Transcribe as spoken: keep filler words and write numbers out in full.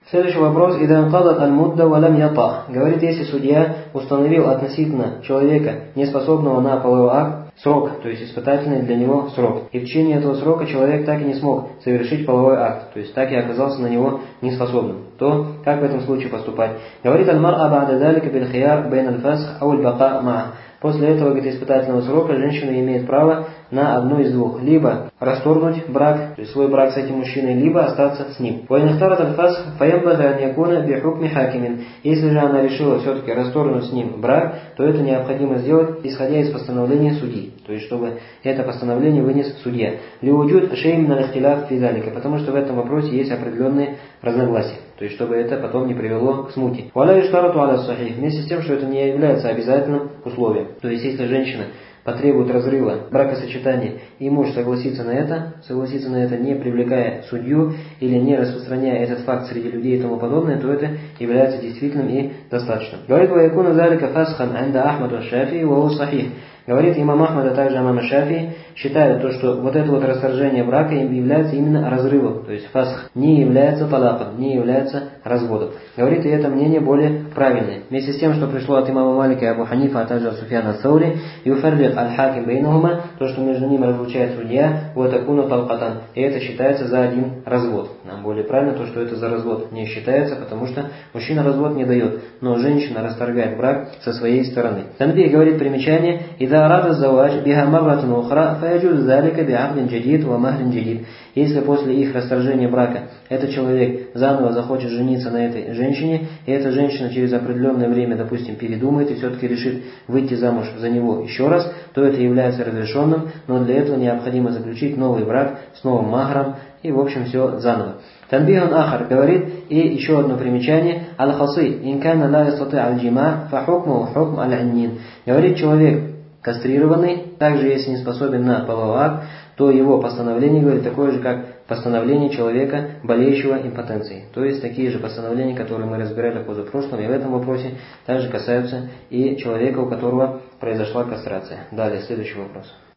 Следующий вопрос. «Ида анкадат аль-мудда валям ята». Говорит, если судья установил относительно человека, неспособного на половой акт, срок, то есть испытательный для него срок. И в течение этого срока человек так и не смог совершить половой акт, то есть так и оказался на него неспособным. То как в этом случае поступать? Говорит аль-мар'а ба'да залика биль хияр бейн аль-фасх ау аль-бака ма'а. После этого, говорит, испытательного срока женщина имеет право на одну из двух. Либо расторгнуть брак, то есть свой брак с этим мужчиной, либо остаться с ним. Если же она решила все-таки расторгнуть с ним брак, то это необходимо сделать, исходя из постановления судьи. То есть, чтобы это постановление вынес судья. Потому что в этом вопросе есть определенные разногласия. То есть, чтобы это потом не привело к смуте. Вместе с тем, что это не является обязательным условием. То есть, если женщина потребует разрыва бракосочетания, и муж согласится на это, согласится на это, не привлекая судью или не распространяя этот факт среди людей и тому подобное, то это является действительным и достаточным. Говорит, وَيَكُونَ ذَلِكَ فَسْخًا عِنْدَ أَحْمَدُ وَالشَّافِعِي وَهُوَ صَحِيحٌ. Говорит имам Ахмад, а также имам Шафии, считают то, что вот это вот расторжение брака является именно разрывом, то есть фасх, не является талаком, не является разводом. Говорит, и это мнение более правильное. Вместе с тем, что пришло от имама Малика и Абу Ханифа, а также от Суфьяна ат-Саури, юфаррик аль-хаким бейнахума, то, что между ними разлучает судья, вот акуна талкатан, и это считается за один развод. Нам более правильно то, что это за развод не считается, потому что мужчина развод не дает, но женщина расторгает брак со своей стороны. Танбих говорит примечание, и если после их расторжения брака этот человек заново захочет жениться на этой женщине, и эта женщина через определенное время, допустим, передумает и все-таки решит выйти замуж за него еще раз, то это является разрешенным, но для этого необходимо заключить новый брак с новым махром, и в общем все заново. Танбихан Ахар говорит, и еще одно примечание, аль-хасы, инкана ла ястати аль-джима, фа хукму хукм аль-аннин. Говорит человек, кастрированный, также если не способен на половой акт, то его постановление, говорит, такое же, как постановление человека, болеющего импотенцией. То есть такие же постановления, которые мы разбирали в позапрошлом, и в этом вопросе также касаются и человека, у которого произошла кастрация. Далее, следующий вопрос.